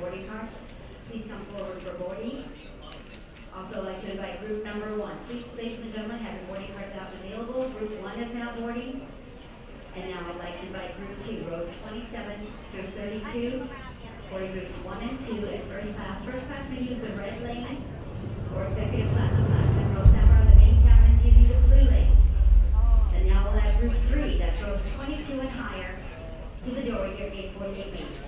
boarding car, please come forward for boarding. Also, I'd like to invite group number 1. Please, ladies and gentlemen, have your boarding cards out and available. Group 1 is now boarding. And now I'd like to invite group 2, rows 27 through 32. Boarding groups 1 and 2 in first class. First class may use the red lane or executive class. And rows that are the main cabins using the blue lane. And now we'll have group 3, that's rows 22 and higher, to the door at your gate 48 main.